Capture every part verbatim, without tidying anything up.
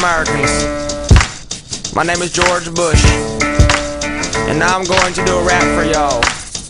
Americans. My name is George Bush, and now I'm going to do a rap for y'all.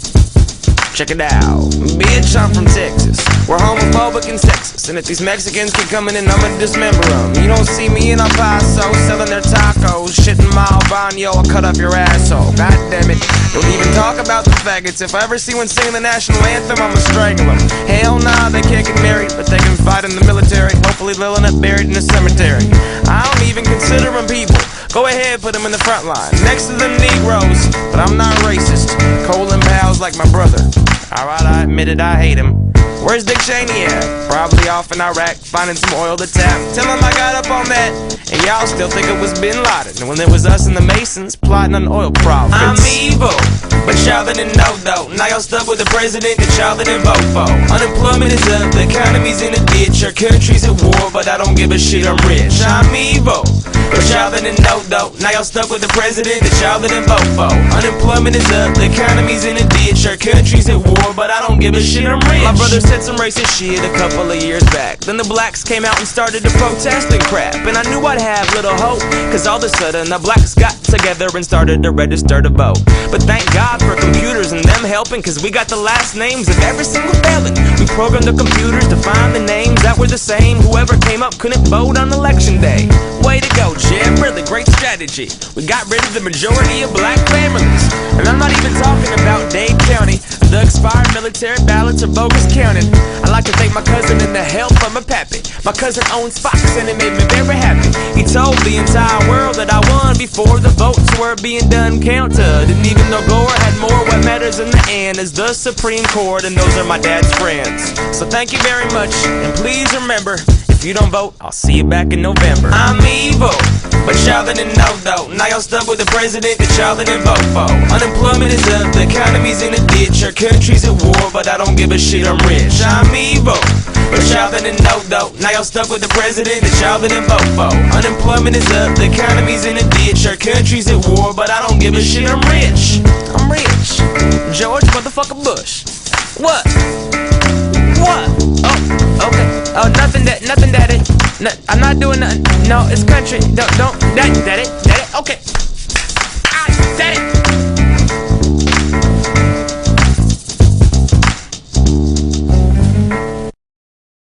Check it out. Bitch, I'm from Texas. We're homophobic and sexist, and if these Mexicans keep coming in, I'ma dismember them. You don't see me in El Paso selling their tacos, shitting my baño, I'll cut up your asshole. God damn it. Don't even talk about the faggots. If I ever see one singing the national anthem, I'ma strangle them. Hell nah, they can't get married, but they can fight in the military. Hopefully they'll end up buried in a cemetery. I don't even consider them people. Go ahead, put them in the front line, next to them Negroes. But I'm not racist. Colin Powell's like my brother. Alright, I admit it, I hate him. Where's Dick Cheney at? Probably off in Iraq, finding some oil to tap. Tell him I got up on that, and y'all still think it was Bin Laden, when it was us and the Masons plotting on oil profits. I'm evil, but y'all didn't know though. Now y'all stuck with the president that y'all didn't vote for. Unemployment is up, the economy's in a ditch. Our country's at war, but I don't give a shit, I'm rich. I'm evil, but y'all didn't know though. Now y'all stuck with the president that y'all didn't vote for. Unemployment is up, the economy's in a ditch. Our country's at war, but I don't give a shit, I'm rich. My brother said some racist shit a couple of years back. Then the blacks came out and started to protest and crap. And I knew I'd have little hope, cause all of a sudden the blacks got together and started to register to vote. But thank God for computers and them helping, cause we got the last names of every single felon. We programmed the computers to find the names that were the same. Whoever came up couldn't vote on election day. Way to go, Jeb, really great strategy. We got rid of the majority of black families. And I'm not even talking about Dade County. The expired military ballots are bogus counted. I'd like to thank my cousin and the help from my pappy. My cousin owns Fox and it made me very happy. He told the entire world that I won before the votes were being done counted. Didn't even know Gore had more. What matters in the end is the Supreme Court, and those are my dad's friends. So thank you very much, and please remember, if you don't vote, I'll see you back in November. I'm evil, but y'all didn't know though. Now y'all stuck with the president that y'all didn't vote for. Unemployment is up, the economy's in a ditch. Our country's at war, but I don't give a shit, I'm rich. I'm evil, but y'all didn't know though. Now y'all stuck with the president that y'all didn't vote for. Unemployment is up, the economy's in a ditch. Our country's at war, but I don't give a shit, I'm rich. I'm rich. George motherfucker Bush. What? What? Oh, okay. Oh, nothing that, nothing that it. No, I'm not doing nothing. No, it's country. Don't, don't, that, that it, that it. Okay.